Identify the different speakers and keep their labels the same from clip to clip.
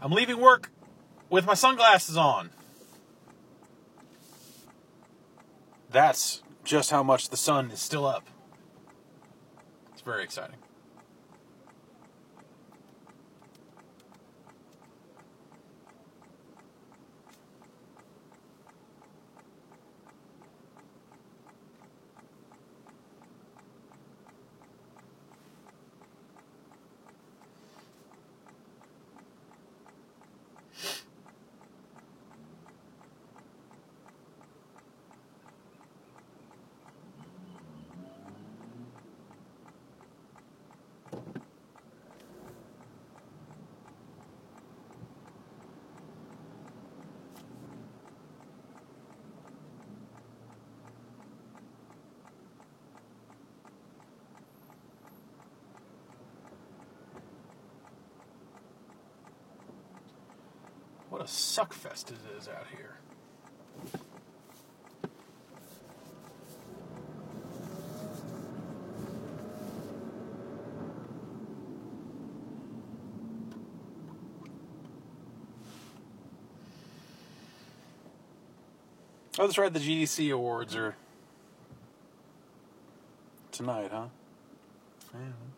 Speaker 1: I'm leaving work with my sunglasses on. That's just how much the sun is still up. It's very exciting. What a suckfest it is out here. Oh, that's right, the GDC Awards are tonight, huh? Yeah.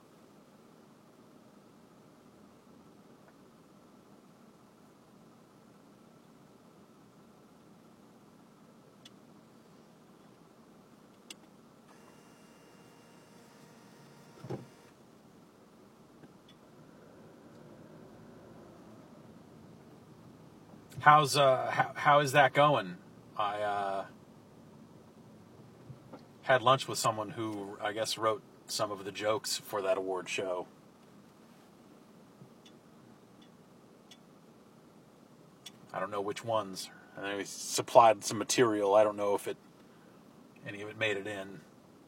Speaker 1: How is that going? I had lunch with someone who I guess wrote some of the jokes for that award show. I don't know which ones. And they supplied some material. I don't know if any of it made it in.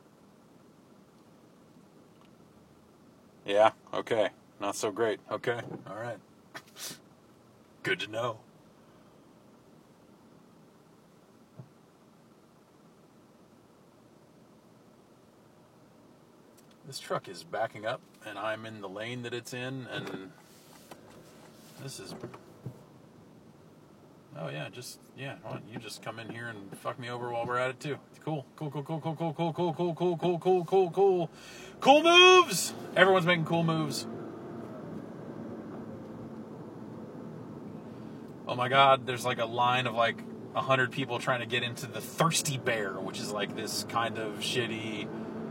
Speaker 1: Yeah, okay. Not so great. Okay, all right. Good to know. This truck is backing up, and I'm in the lane that it's in, and this is... Oh, yeah, why don't you just come in here and fuck me over while we're at it, too. Cool. Cool moves! Everyone's making cool moves. Oh, my God, there's like a line of like 100 people trying to get into the Thirsty Bear, which is like this kind of shitty...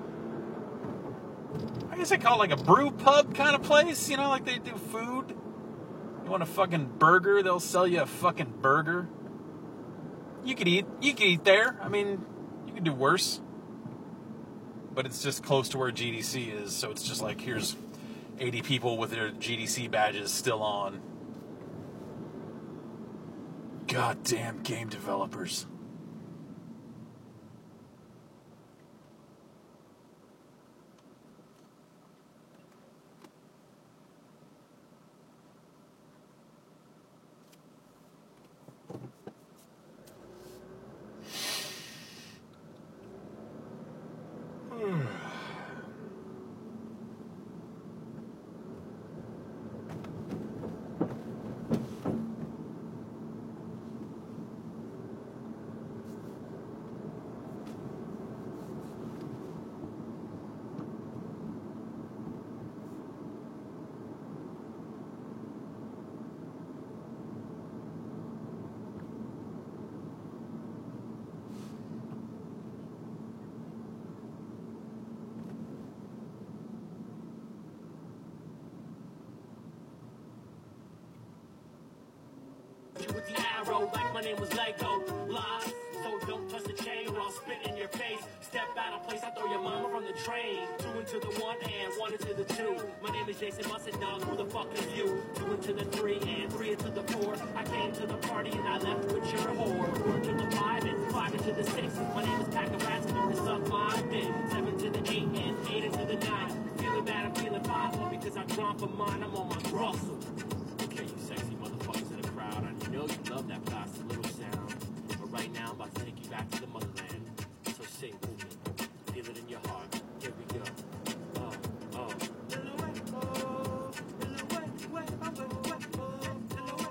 Speaker 1: I guess they call it like a brew pub kind of place, you know, like they do food. You want a fucking burger, they'll sell you a fucking burger. You could eat there. I mean, you could do worse. But it's just close to where GDC is, so it's just like, here's 80 people with their GDC badges still on. Goddamn game developers.
Speaker 2: With the arrow, like my name was Lego. Lies, so don't touch the chain or I'll spit in your face. Step out of place, I throw your mama from the train. 2 into the 1 and 1 into the 2. My name is Jason Musset, dog. Who the fuck is you? 2 into the 3 and 3 into the 4. I came to the party and I left with your whore. 4 to the 5 and 5 into the 6. My name is Pack of Rats and you suck my dick. 7 to the 8 and 8 into the 9. Feeling bad, I'm feeling fine, because I'm drawn for mine. I'm on my Russell. Okay, you sexy motherfuckers in the crowd. I know you love that plastic little sound. But right now, I'm about to take you back to the motherland. So sing with me. Feel it in your heart. Here we go. Oh.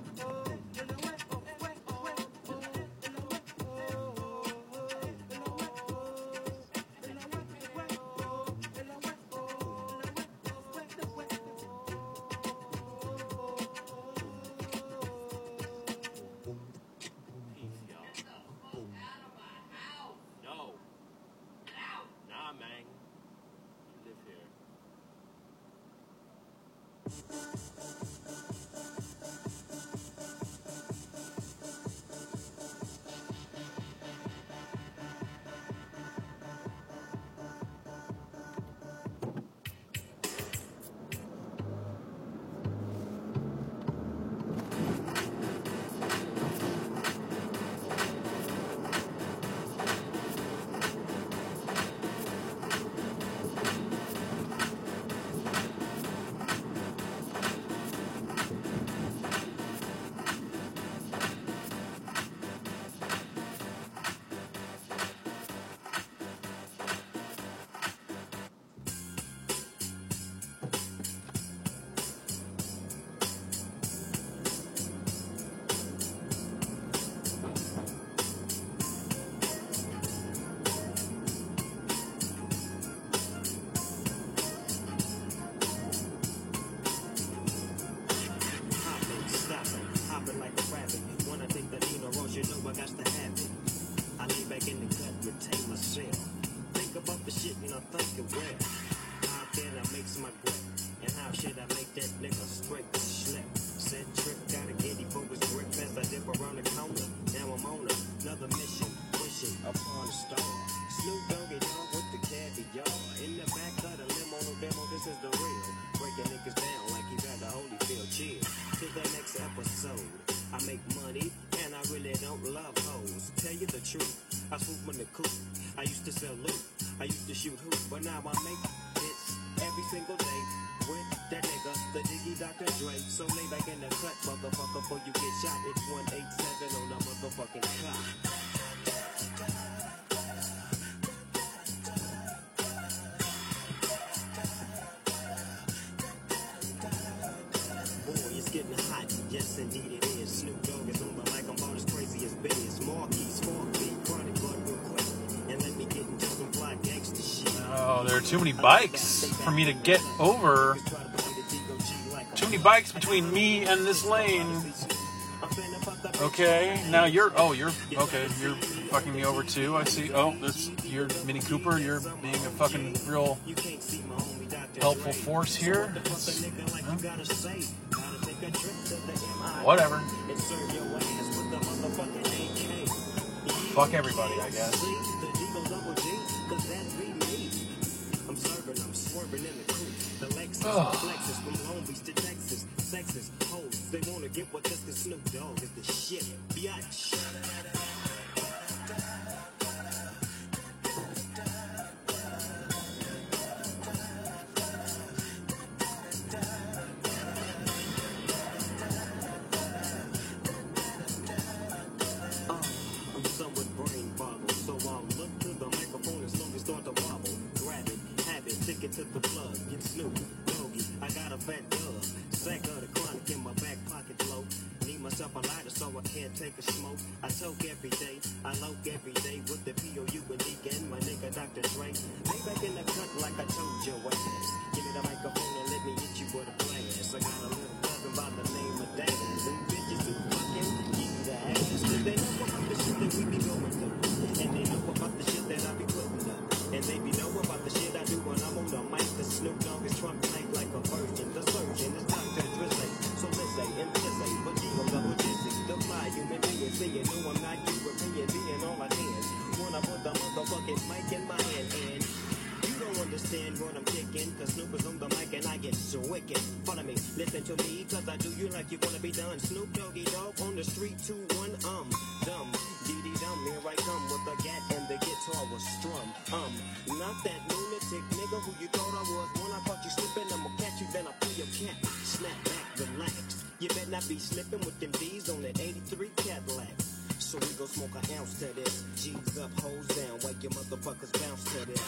Speaker 2: you know I got to have it. I lay back in the cut, retain myself. Think about the shit and I think it well. How can I make my grip? And how should I make that nigga straight slip? Said trip, gotta get him for his grip as I dip around the corner. Now I'm on another mission, wishing upon a star. Snoop Doggy Dogg with the caviar. In the back of the limo, no demo, this is the real. Breaking niggas down like he got the Holyfield. Chill to the next episode. I make money and I really don't love hoes. Tell you the truth, I swoop in the coop. I used to sell loot, I used to shoot hoop, but now I make hits every single day with that nigga, the Diggy Dr. Dre. So lay back in the cut, motherfucker, before you get shot. It's 187 on the motherfucking clock. Getting hot, yes indeed it is. Snoop Dogg is on the mic, I'm about as crazy as Biz. Marquis, chronic, but real quick. And let me get into some fly gangsta shit.
Speaker 1: Oh, there are too many bikes for me to get over. Too many bikes between me and this lane. Okay, now you're fucking me over too, I see. Oh, you're Mini Cooper, you're being a fucking real helpful force here. Whatever. Fuck everybody, I guess. They wanna get what this is. Snoop Dogg is the shit, biatch. I'm somewhat brain boggled, so I'll look to the microphone and slowly start to wobble. Grab it, have it, stick it to the plug. Get Snoop Doggy, I got a fat dub. Sack of the chronic in my back pocket low. Need myself a lighter so I can't take a smoke. I toke every day, I loke every day with the POU and Deacon, my nigga Dr. Dre. Lay back in the cut like I told your ass. Give me the microphone and let me hit you with a blast. I got a little cousin by the name of Daz. And bitches who fucking give you the ass. Cause they know about the shit that we be going through. And they know about the shit that I be putting up. And they be know about the shit I do when I'm on the mic. The Snoop Dogg is Trump tight like a virgin. The surgeon is Dr. Drizzy. So Lizzy and Lizzy, but you don't double dizzy. The fly human being, saying no I'm not European, being all I can. Wanna put the motherfucking mic in my hand and you don't understand what I'm kicking. Cause Snoop is on the mic and I get so wicked. Follow me, listen to me, cause I do you like you wanna be done. Snoop Doggy Dogg on the street, 2-1, dumb. Dee-dee-dum, here I come with the gat and the guitar was strum. Not that lunatic nigga who you thought I was. When I caught you slipping, I'ma catch you, then I pull your cat. Snap back, relax. You better not be slipping with them D's on that 83 Cadillac. So we gon' smoke an ounce to this. G's up, hoes down, while your motherfuckers bounce to this.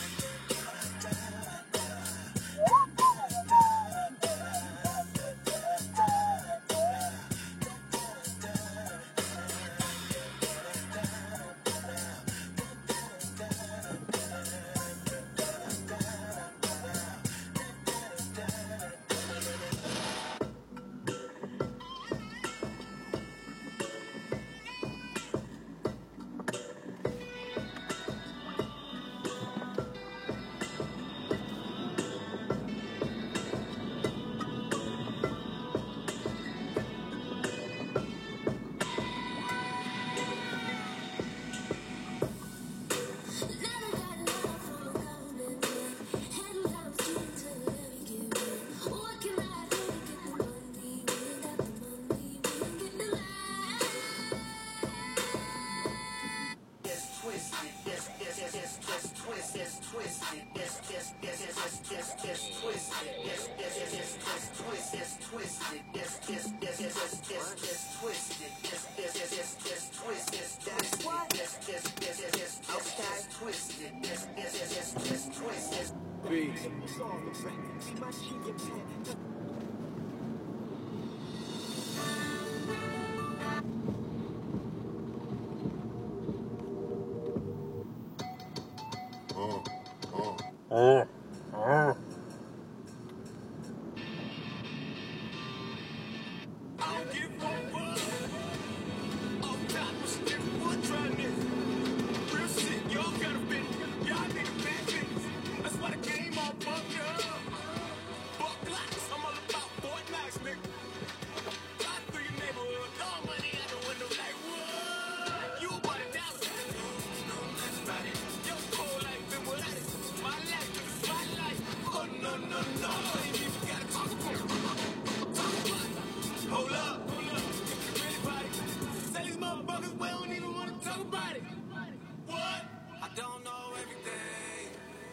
Speaker 2: talk about it. What? I don't know everything.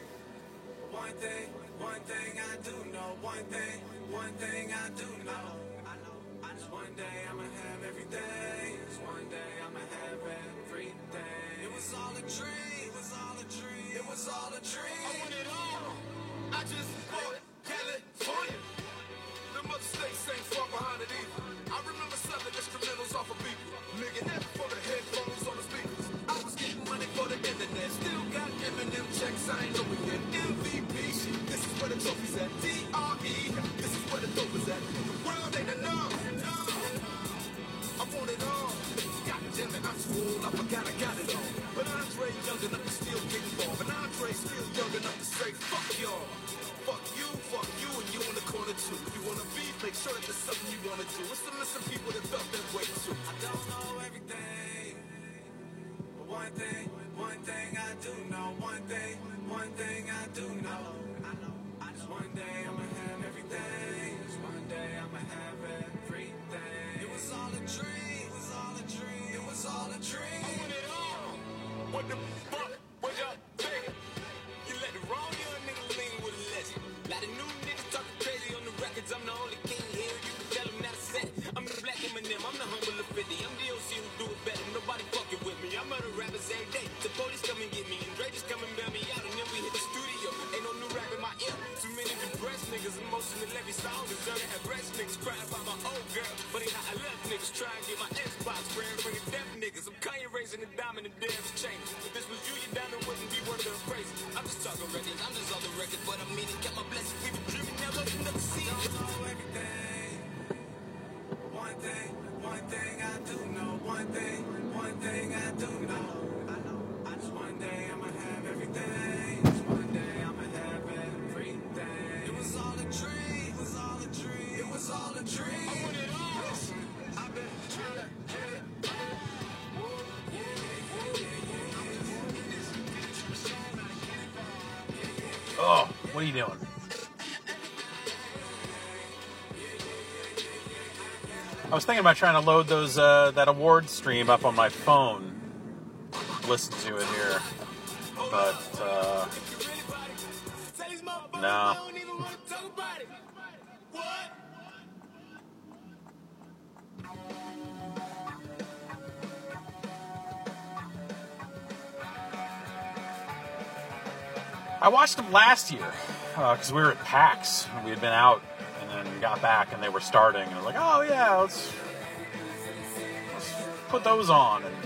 Speaker 2: One thing I do know. One thing I do know. Just one day I'ma have everything. Just one day I'ma have everything. It was all a dream. It was all a dream. It was all a dream. I want it all. I just bought California. Them other states ain't far behind it either. I remember selling instrumentals off of people. Nigga, never for the headphones on the speakers. I was getting money for the internet. Still got Eminem checks, I ain't over yet. MVP shit, this is where the trophy's at. DRE, this is where the dope is at. The world ain't enough. I want it all. God damn it, I'm full. I forgot I got it all. But Andre young enough to still get involved. And Andre still young enough to say, fuck y'all. Fuck you, and you in the corner too. You wanna be, make sure that there's something you wanna do. It's the missing people that felt that way too. I don't know everything, but one thing I do know. One thing I do know. I just one day I'ma have everything. Just one day I'ma have everything. It was all a dream. It was all a dream. It was all a dream. I want it all. What the fuck? What y'all think? You let the wrong young nigga lean with a legend. Lot of new niggas talking crazy on the records. I'm the only king here. You can tell them not to set it. I'm the black Eminem. I'm the humble of 50. I'm the OC who do it better. Nobody fucking with me. I'm murder rappers every day. The police come and get me. And Dre just come and bail me out. And then we hit the studio. Ain't no new rap in my ear. Too many depressed niggas. Emotional every song deserted. Have rest niggas crying about my old girl. But ain't how I left niggas. Try and get my Xbox brand. Bring it deaf niggas. I'm Kanye raising the diamond and dance change. If this was you, your diamond wouldn't be worth the appraisal. I'm just talking records. I'm just on the record. But I mean it. Got my blessings. We been dreaming. Now look, never see it. I don't know everything. One thing I do know. One thing I do know. I just one day I'ma have everything. Just one day I'ma have everything. It was all a dream. It was all a dream. It was all a dream. I want it all. Listen, I've been trying to get it.
Speaker 1: Oh, what are you doing? I was thinking about trying to load those that award stream up on my phone. Listen to it here, but no. I watched them last year because we were at PAX. We had been out and then got back and they were starting. And I was like, oh yeah, let's put those on. And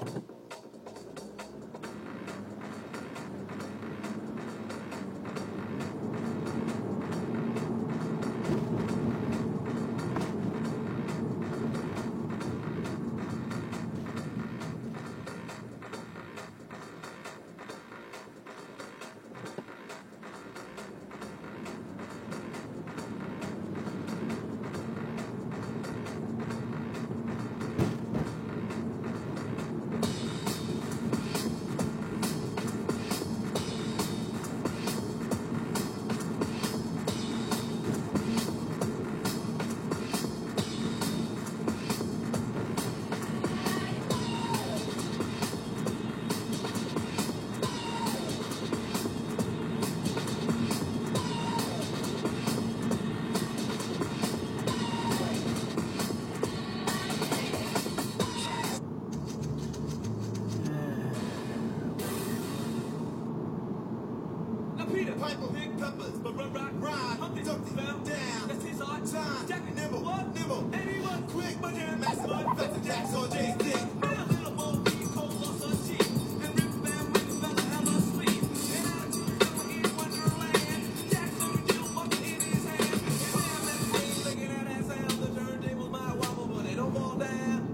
Speaker 2: Peter Piper, big peppers, but rock, ride, Humpty fell down. That's his hard time. Jack and nimble, what? Nimble. Anyone quick, but you're maximum. Fetch the jacks on Jay's dick. Man, a little boy, he cold lost her teeth. And rip band with the fella hell asleep. And attitude summer in Wonderland. Jack's on the deal, bucket in his hand. And damn, that thing looking at that sound. The turntables might wobble, but they don't fall down.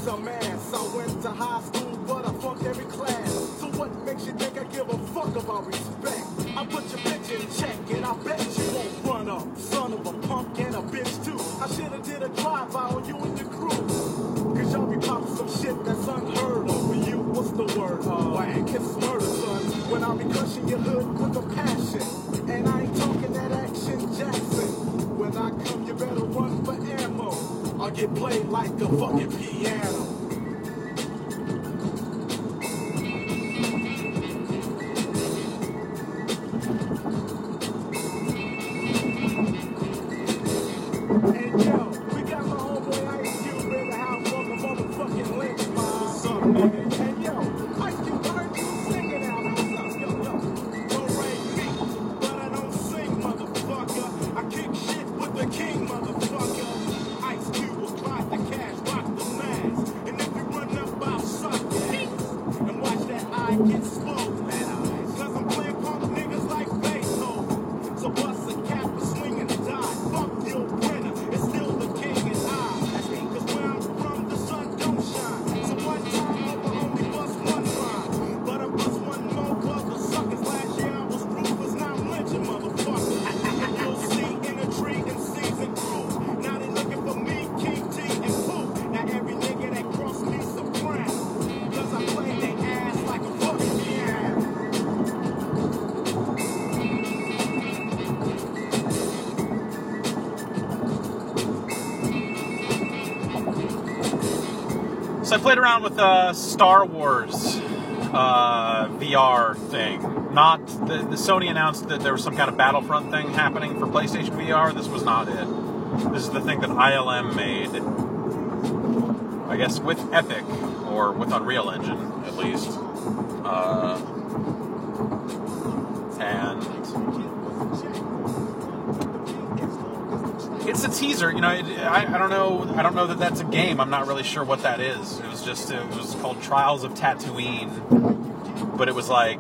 Speaker 3: dumbass. I went to high school, but I flunked every class. So what makes you think I give a fuck about respect? I put your bitch in check, and I bet you won't run up. Son of a punk and a bitch too. I shoulda did a drive-by on you and your crew. Cause y'all be popping some shit that's unheard of. For you, what's the word? Whack. It's murder, son. When I be crushing your hood with a passion. And I ain't talking that action Jackson. When I come, you better run for ammo. I'll get played like a fucking piano. And yo, we got my homeboy Ice Cube in the house on the motherfucking lynch mob. What's up, nigga? And yo, Ice Cube, I heard you singing out. What's up, yo? Don't rate me, but I don't sing, motherfucker. I kick shit with the king, motherfucker. Ice Cube will clock the cash, rock the mask. And if you run up, I'll suck your ass. And watch that eye get exposed, man. Cause I'm playing punk niggas like Beethoven. So bust a cap and swing and die. Fuck your winner, it's still the king and I. Cause where I'm from, the sun don't shine. So one time over only bust one rhyme. But I bust one more cause the suckers last year I was ruthless, now I'm lynching motherfuckers. You'll see in a tree and season crew. Now they looking for me, King T and Pooh. Now every nigga that cross me soprano. Cause I play their ass like a fucking piano.
Speaker 1: So I played around with Star Wars VR thing. Not the Sony announced that there was some kind of Battlefront thing happening for PlayStation VR. This was not it. This is the thing that ILM made, I guess, with Epic or with Unreal Engine at least. And it's a teaser, you know. I don't know. I don't know that that's a game. I'm not really sure what that is. It was called Trials of Tatooine, but it was like,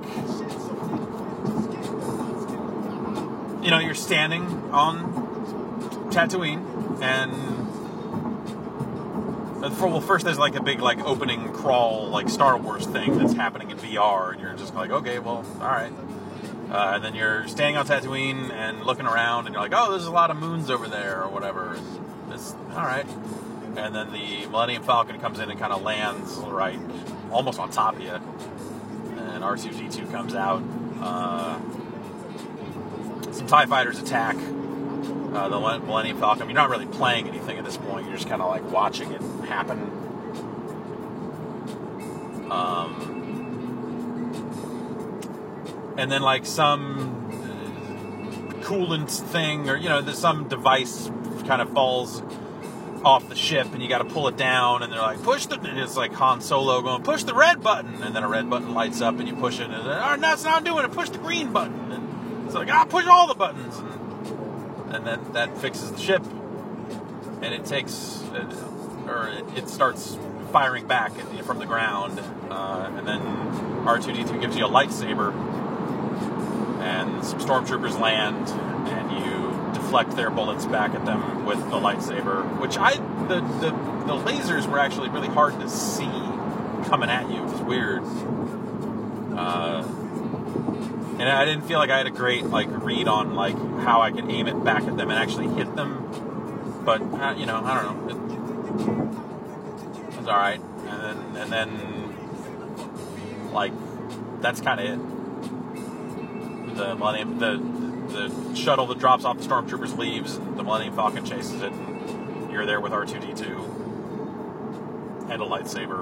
Speaker 1: you know, you're standing on Tatooine, and first there's like a big like opening crawl like Star Wars thing that's happening in VR, and you're just like, okay, well, all right. And then you're standing on Tatooine and looking around, and you're like, oh, there's a lot of moons over there, or whatever. And it's all right. And then the Millennium Falcon comes in and kind of lands right, almost on top of you. And R2-D2 comes out. Some TIE fighters attack the Millennium Falcon. You're not really playing anything at this point. You're just kind of like watching it happen. And then like some coolant thing, or you know, there's some device kind of falls off the ship, and you got to pull it down. And they're like, push the. And it's like Han Solo going, push the red button, and then a red button lights up, and you push it, and then, oh, that's not doing it. Push the green button, and it's like, push all the buttons, and then that fixes the ship, and it takes, or it starts firing back from the ground, and then R2-D2 gives you a lightsaber. And some stormtroopers land, and you deflect their bullets back at them with the lightsaber. Which the lasers were actually really hard to see coming at you. It was weird, and I didn't feel like I had a great like read on like how I could aim it back at them and actually hit them. But you know, I don't know. It was all right, and then like that's kind of it. The shuttle that drops off the stormtroopers leaves, and the Millennium Falcon chases it, and you're there with R2-D2 and a lightsaber.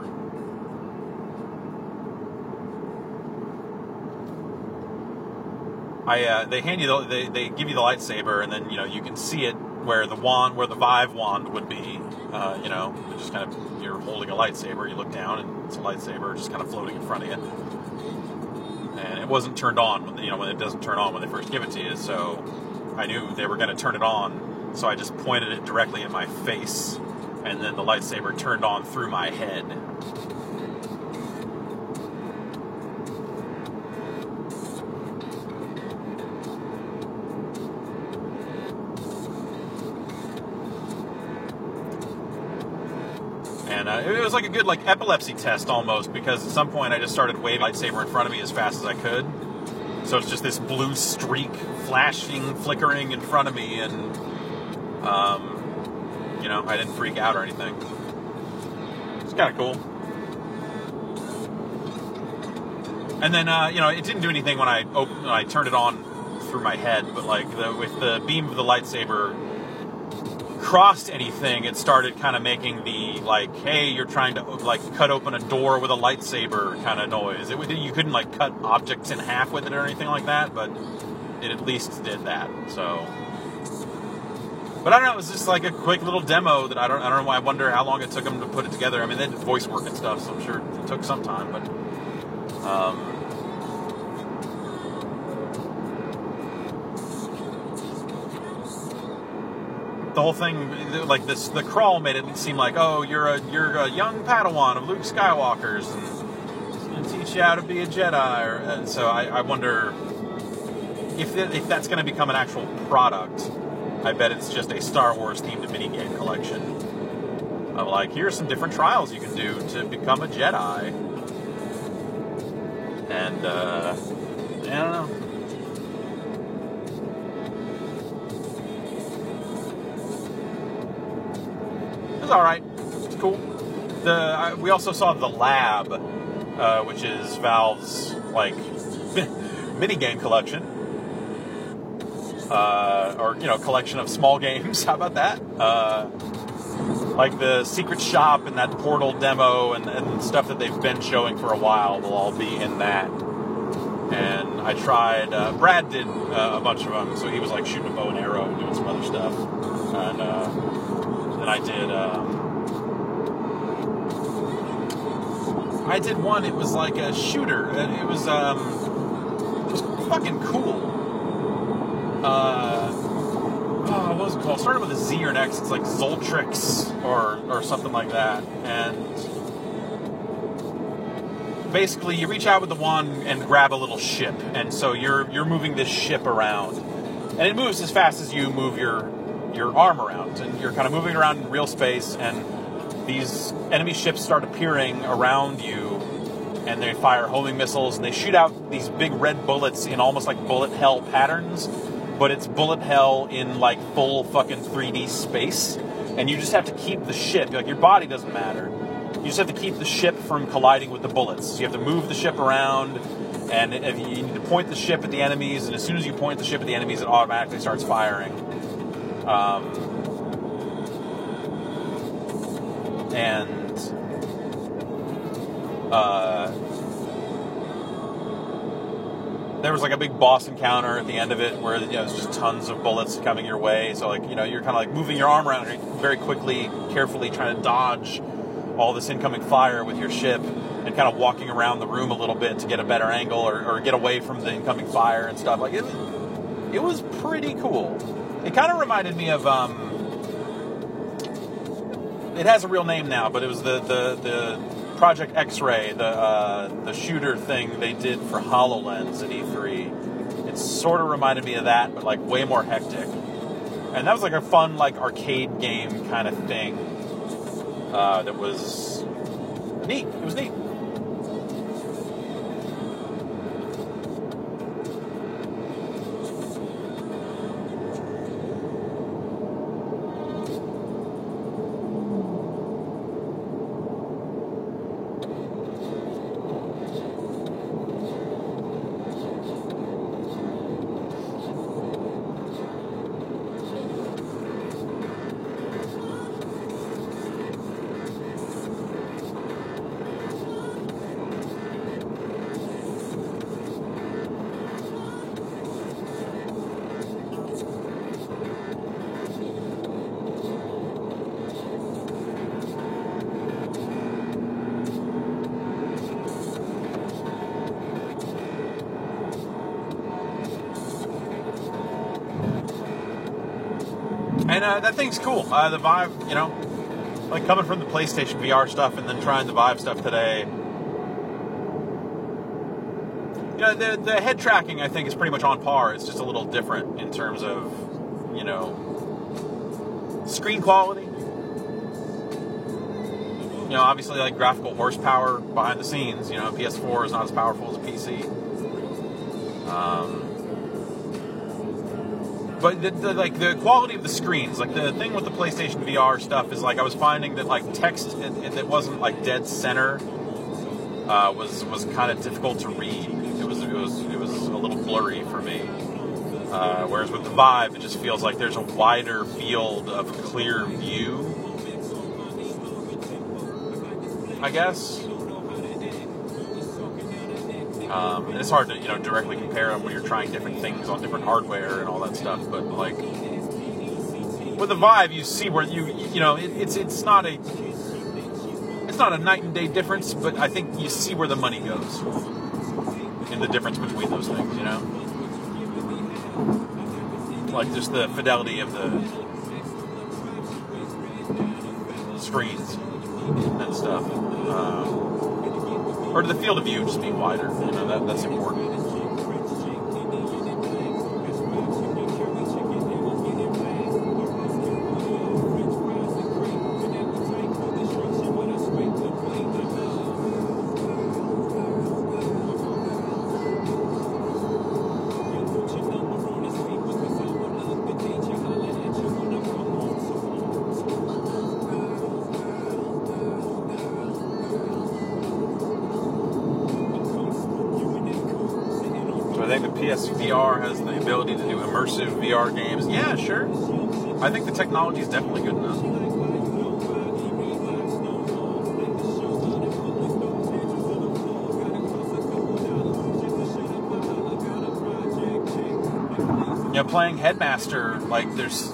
Speaker 1: They hand you they give you the lightsaber, and then you know you can see it where the Vive wand would be. You know, it just kind of, you're holding a lightsaber, you look down, and it's a lightsaber just kind of floating in front of you. And it wasn't turned on when it doesn't turn on when they first give it to you, so I knew they were going to turn it on, so I just pointed it directly at my face, and then the lightsaber turned on through my head. And it was like a good like epilepsy test almost, because at some point I just started waving a lightsaber in front of me as fast as I could. So it's just this blue streak flashing, flickering in front of me, and you know, I didn't freak out or anything. It's kind of cool. And then you know, it didn't do anything when I turned it on through my head, but like with the beam of the lightsaber crossed anything, it started kind of making the like, hey, you're trying to like cut open a door with a lightsaber kind of noise. You couldn't like cut objects in half with it or anything like that, but it at least did that. So, but I don't know, it was just like a quick little demo that I don't know. I wonder how long it took them to put it together. I mean, they did voice work and stuff, so I'm sure it took some time, but the whole thing, like this, the crawl made it seem like, oh, you're a young Padawan of Luke Skywalker's, and it's going to teach you how to be a Jedi. And so I wonder if that's going to become an actual product. I bet it's just a Star Wars themed minigame collection of like, here's some different trials you can do to become a Jedi. And I don't know. It was all right. It's cool. We also saw the Lab, which is Valve's like minigame collection, or you know, collection of small games. How about that? Like the Secret Shop and that Portal demo and stuff that they've been showing for a while will all be in that. And I tried. Brad did a bunch of them, so he was like shooting a bow and arrow and doing some other stuff. And I did one. It was like a shooter. It was fucking cool. What was it called? It started with a Z or an X. It's like Zoltrix or something like that. And basically, you reach out with the wand and grab a little ship, and so you're moving this ship around, and it moves as fast as you move your arm around, and you're kind of moving around in real space, and these enemy ships start appearing around you, and they fire homing missiles, and they shoot out these big red bullets in almost like bullet hell patterns, but it's bullet hell in like full fucking 3D space, and you just have to keep the ship, like your body doesn't matter, you just have to keep the ship from colliding with the bullets. So you have to move the ship around, and if you need to point the ship at the enemies, and as soon as you point the ship at the enemies, it automatically starts firing. There was like a big boss encounter at the end of it where, you know, there's just tons of bullets coming your way. So like, you know, you're kind of like moving your arm around very quickly, carefully trying to dodge all this incoming fire with your ship, and kind of walking around the room a little bit to get a better angle or get away from the incoming fire and stuff. Like it was pretty cool. It kind of reminded me of it has a real name now, but it was the Project X-Ray, the shooter thing they did for HoloLens at E3. It sort of reminded me of that, but like way more hectic. And that was like a fun like arcade game kind of thing. That was neat. It was neat. And that thing's cool. The Vive, you know, like coming from the PlayStation VR stuff and then trying the Vive stuff today. You know, the head tracking, I think, is pretty much on par. It's just a little different in terms of, you know, screen quality. obviously like graphical horsepower behind the scenes. PS4 is not as powerful as a PC. But the quality of the screens, like the thing with the PlayStation VR stuff is like I was finding that like text that wasn't like dead center was kind of difficult to read. It was a little blurry for me. Whereas with the Vive, it just feels like there's a wider field of clear view, I guess. And it's hard to, directly compare them when you're trying different things on different hardware and all that stuff. But like with the Vive, you see where it's not a night and day difference, but I think you see where the money goes in the difference between those things. Like just the fidelity of the screens and stuff. Or the field of view just being wider, that's important. I think the PSVR has the ability to do immersive VR games. Yeah, sure. I think the technology is definitely good enough. Playing Headmaster, like there's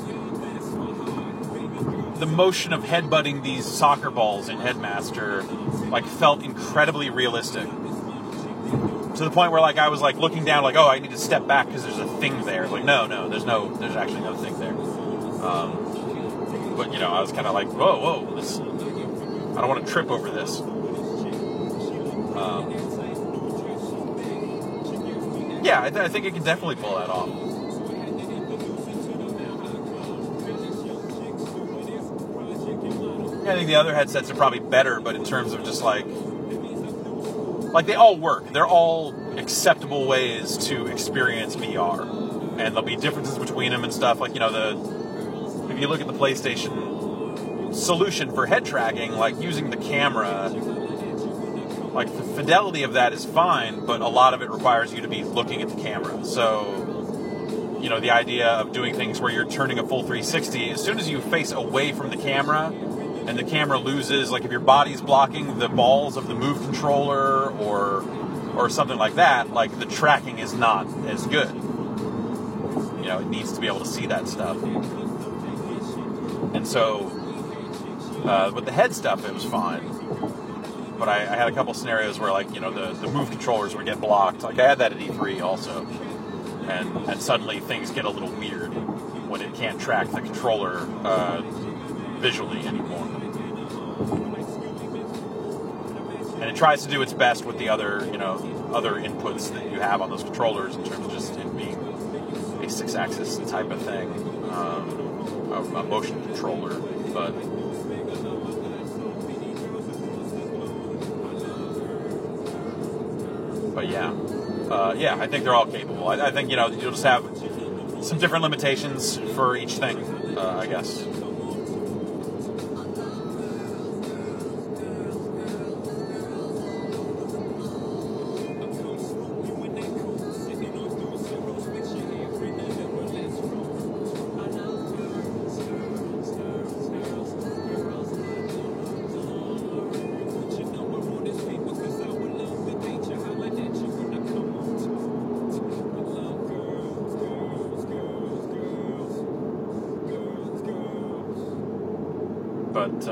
Speaker 1: the motion of headbutting these soccer balls in Headmaster, like felt incredibly realistic. To the point where, like, I was, like, looking down, like, oh, I need to step back because there's a thing there. Like, no, there's actually no thing there. But, I was kind of like, whoa, I don't want to trip over this. Yeah, I think it can definitely pull that off. I think the other headsets are probably better, but in terms of just, like they all work. They're all acceptable ways to experience VR. And there'll be differences between them and stuff. Like, if you look at the PlayStation solution for head tracking, like using the camera, like the fidelity of that is fine, but a lot of it requires you to be looking at the camera. So, the idea of doing things where you're turning a full 360, as soon as you face away from the camera, and the camera loses, like if your body's blocking the balls of the Move controller or something like that, like the tracking is not as good. It needs to be able to see that stuff. And so, with the head stuff, it was fine. But I had a couple scenarios where, like, the Move controllers would get blocked. Like I had that at E3 also. And suddenly things get a little weird when it can't track the controller visually anymore. And it tries to do its best with the other inputs that you have on those controllers in terms of just it being a 6-axis type of thing, a motion controller. But yeah, I think they're all capable. I think you'll just have some different limitations for each thing, I guess. But,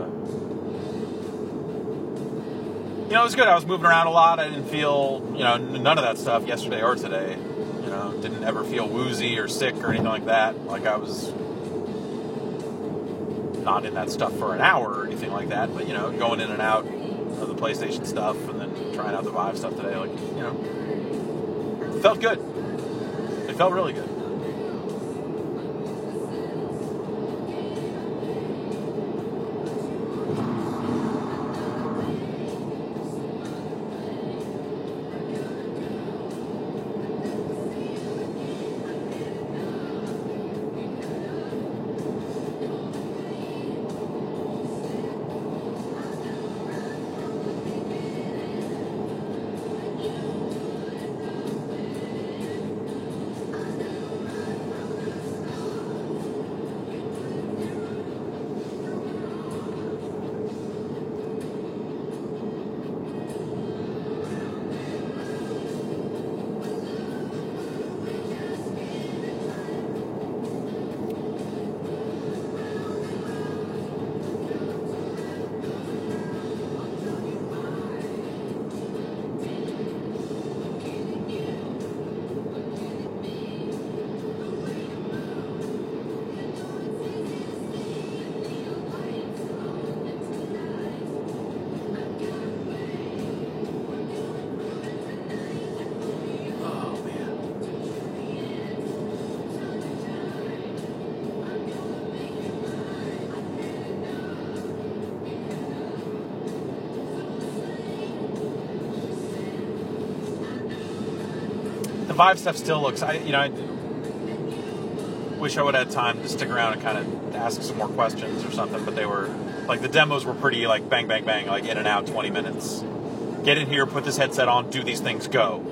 Speaker 1: it was good. I was moving around a lot. I didn't feel, none of that stuff yesterday or today. Didn't ever feel woozy or sick or anything like that. Like I was not in that stuff for an hour or anything like that. But, going in and out of the PlayStation stuff and then trying out the Vive stuff today, like, it felt good. It felt really good. Vive stuff still looks. I wish I would have had time to stick around and kind of ask some more questions or something. But they were like the demos were pretty like bang bang bang, like in and out, 20 minutes. Get in here, put this headset on, do these things, go.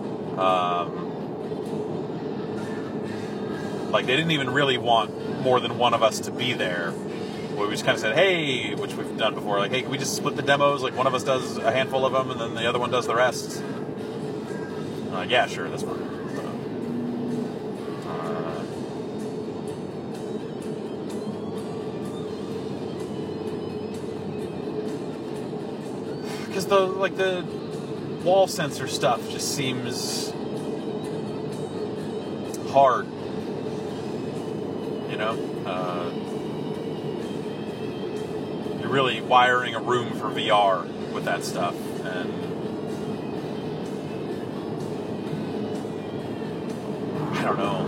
Speaker 1: Like they didn't even really want more than one of us to be there. We just kind of said, hey, which we've done before, like, hey, can we just split the demos? Like, one of us does a handful of them, and then the other one does the rest. Yeah, sure, that's fine. Because the wall sensor stuff just seems hard, you know. You're really wiring a room for VR with that stuff, and I don't know.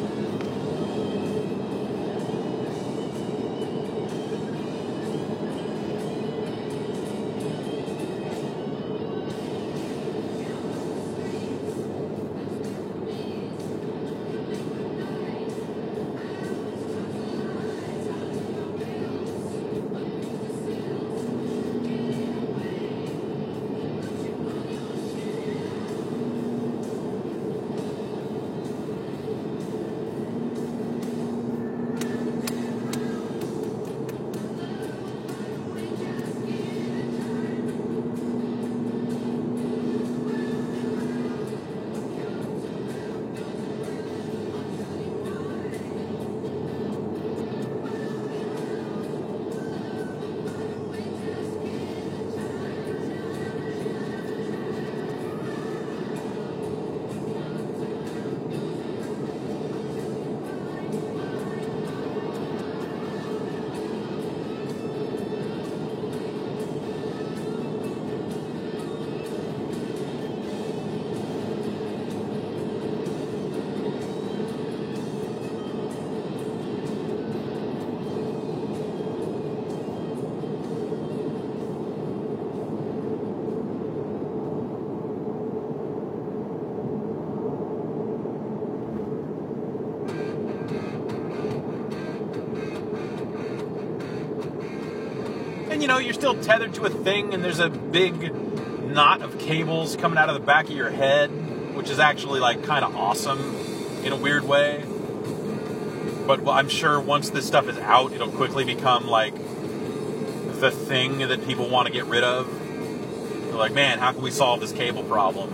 Speaker 1: And, you know, you're still tethered to a thing, and there's a big knot of cables coming out of the back of your head, which is actually, like, kind of awesome in a weird way. But well, I'm sure once this stuff is out, it'll quickly become, like, the thing that people want to get rid of. They're like, man, how can we solve this cable problem?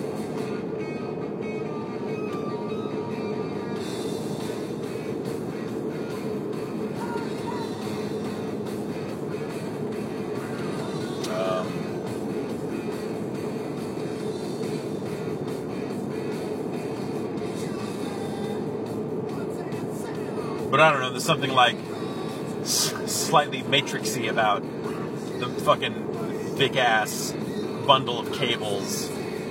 Speaker 1: But I don't know, there's something like slightly matrixy about the fucking thick ass bundle of cables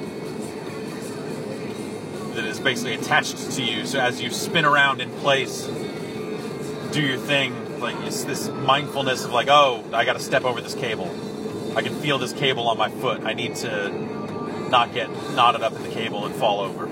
Speaker 1: that is basically attached to you. So as you spin around in place, do your thing, like it's this mindfulness of like, oh, I gotta step over this cable. I can feel this cable on my foot. I need to not get knotted up in the cable and fall over.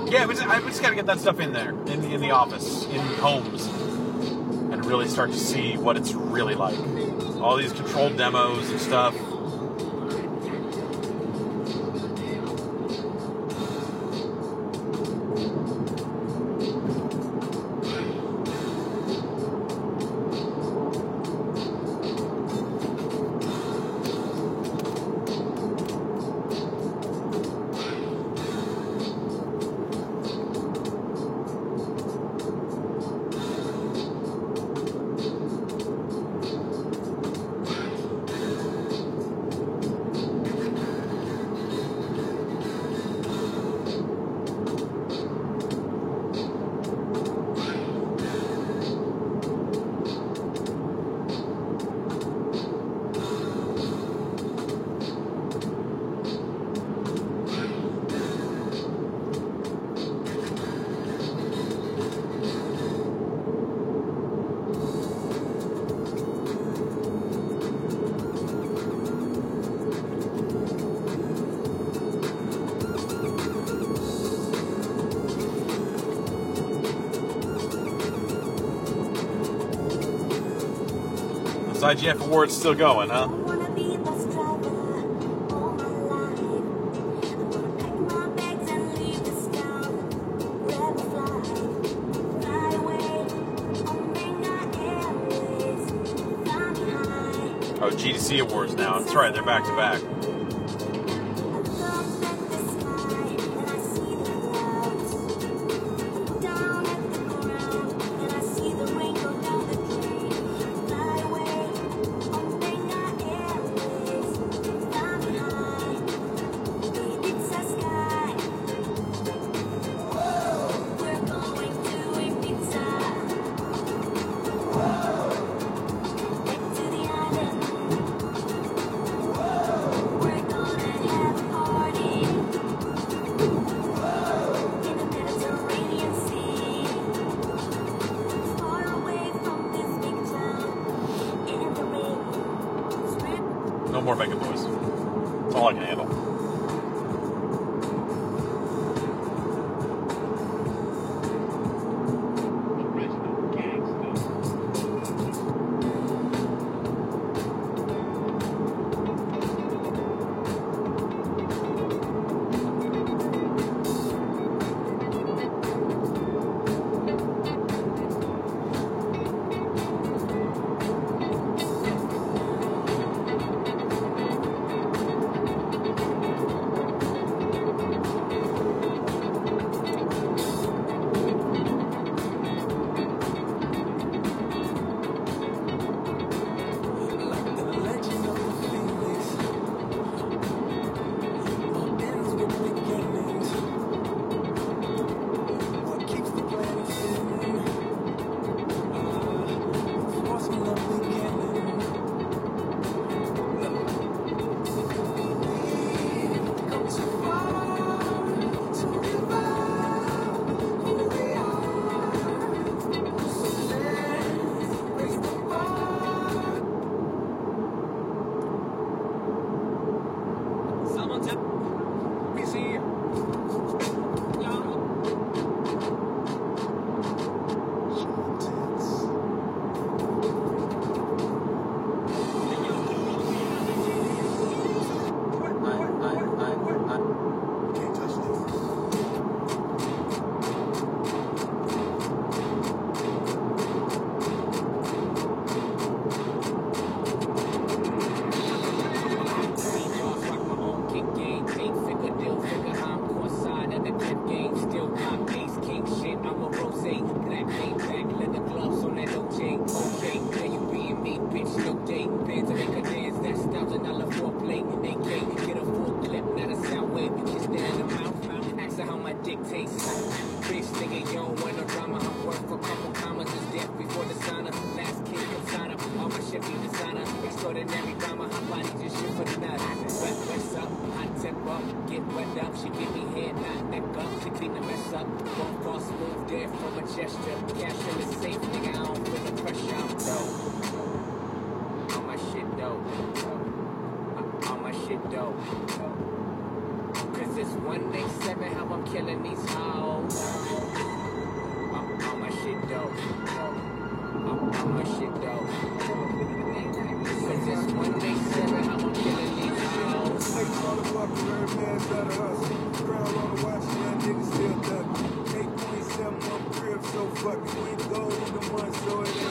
Speaker 1: Yeah, we just got to get that stuff in there, in the office, in homes, and really start to see what it's really like. All these controlled demos and stuff. This IGF award's still going, huh? Oh, GDC awards now. That's right, they're back to back. No more making noise. That's all I can handle.
Speaker 2: Extraordinary drama, her body just shit for the night. What's up? Hot temper, get wet up. She give me head, not neck up. To clean the mess up. Won't fall smooth there from a gesture. Cash in the safe, nigga. I don't feel the pressure. I'm dope. On my shit though. On my shit though. Cause it's 187 how I'm killing these hoes.
Speaker 3: All my shit dope. All my shit dope. Cause it's 187, how I'm killing these hoes.
Speaker 4: Hey, motherfucker, every man better hustle. Crown on the watch, young niggas still ducking. 8.7 on the crib, so fucking. We ain't gold in the month, so it ain't.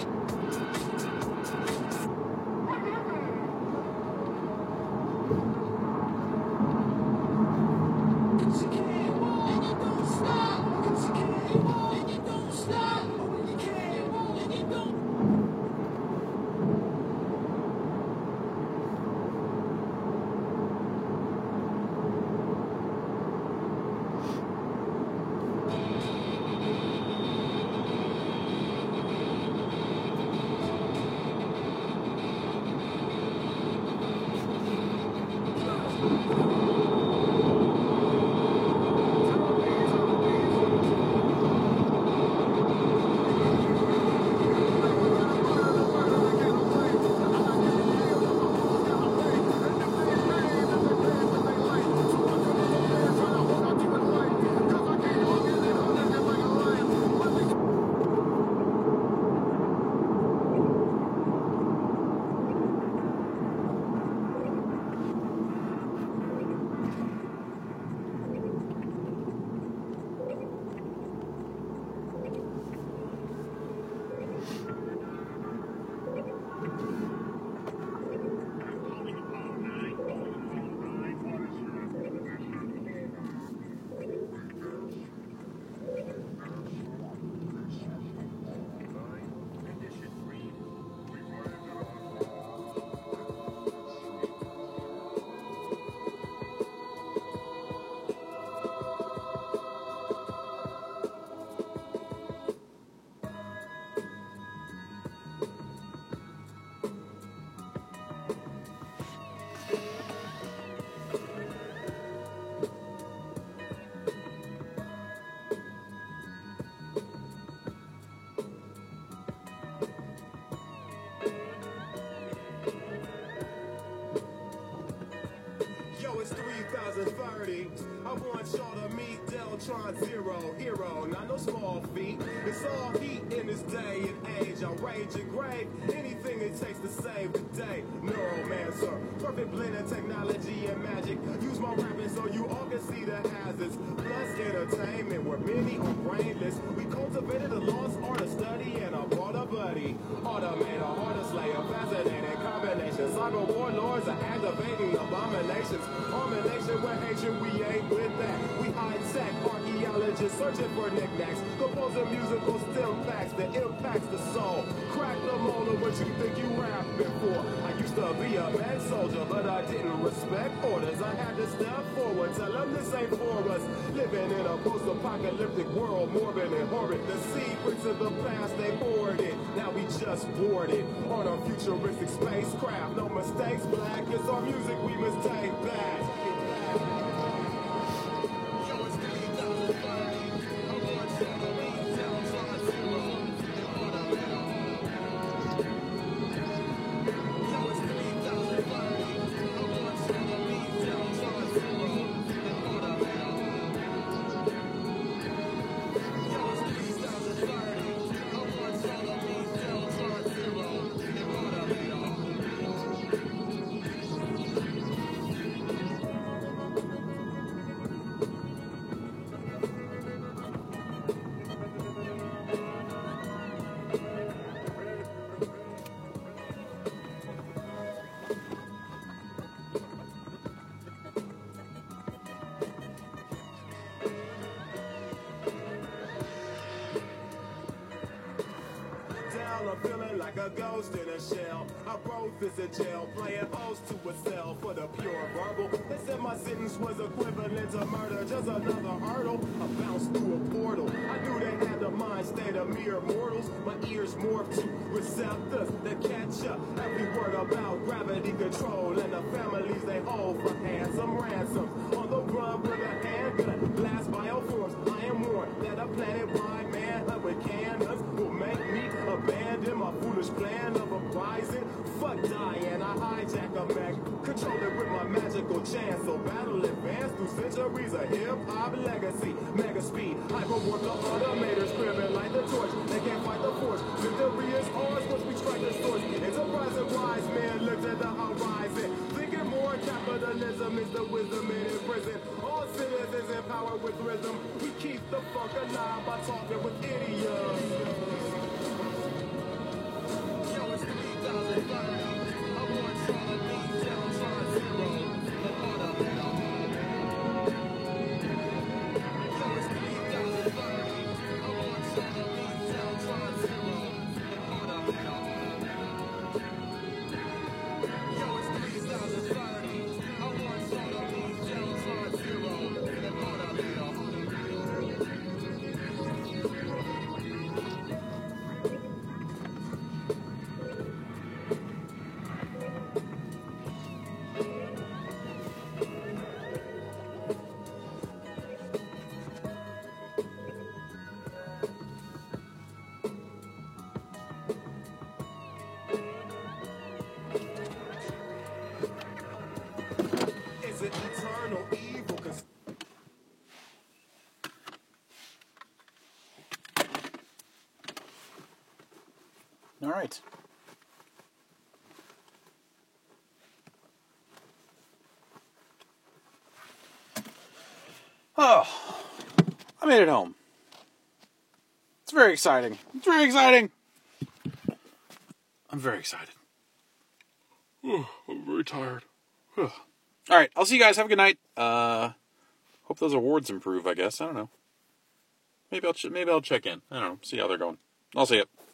Speaker 3: Yo, it's 3030. I want y'all to meet Deltron Zero, hero, not no small feat. It's all heat in this day and age. I rage and grave anything it takes to save the day. Neuromancer, perfect blend of technology and magic. Use my rapping so you all can see the hazards. Plus entertainment where many are brainless. We cultivated a lost art of study and I brought a buddy. Automator, artist slayer, fascinating combinations. Cyber warlords are activating abominations. Harmonation with hatred, we ain't with that. We high-tech archaeologists searching for knickknacks. Composing musical stem facts that impacts the soul. Crack the mold of what you think you rapping for. I used to be a man soldier, but I didn't respect orders. I had to step forward, tell them this ain't for us. Living in a post-apocalyptic world, morbid and horrid. The secrets of the past, they poured it. Now we just boarded on a futuristic spacecraft. No mistakes, black. It's our music we must take back. I'm feeling like a ghost in a shell. I wrote this in jail, playing host to a cell for the pure verbal. They said my sentence was equivalent to murder, just another hurdle. I bounced through a portal. I knew they had the mind state of mere mortals. My ears morphed to receptors that catch up every word about gravity control and the families they hold for handsome ransoms. On the run with a handgun, blast bioforms. I am warned that a planet-wide manhunt with cannons will make me abandon my foolish plan of uprising. Fuck dying, I hijack a mech, control it with my magical chance. So battle advanced through centuries of hip-hop legacy. Mega speed, Hyperwarp the automators, screaming like the torch. They can't fight the force. Victory is ours once we strike the source. Enterprise and wise men look to the horizon. Thinking more capitalism is the wisdom in prison. All citizens empowered with rhythm. We keep the funk alive by talking with idioms. Yo, it's 3030. I'm on Charlie, down Tron Zero. The fundamental. Yo, it's 3030. I'm on Charlie, down Tron Zero. The fundamental. Yo, it's 3030. I'm on Charlie, down Tron Zero. The fundamental. Is it eternal evil? 'Cause
Speaker 1: All right. Oh, I made it home. It's very exciting. It's very exciting. I'm very excited. I'm very tired. All right, I'll see you guys. Have a good night. Hope those awards improve, I guess. I don't know. Maybe I'll check in. I don't know. See how they're going. I'll see you.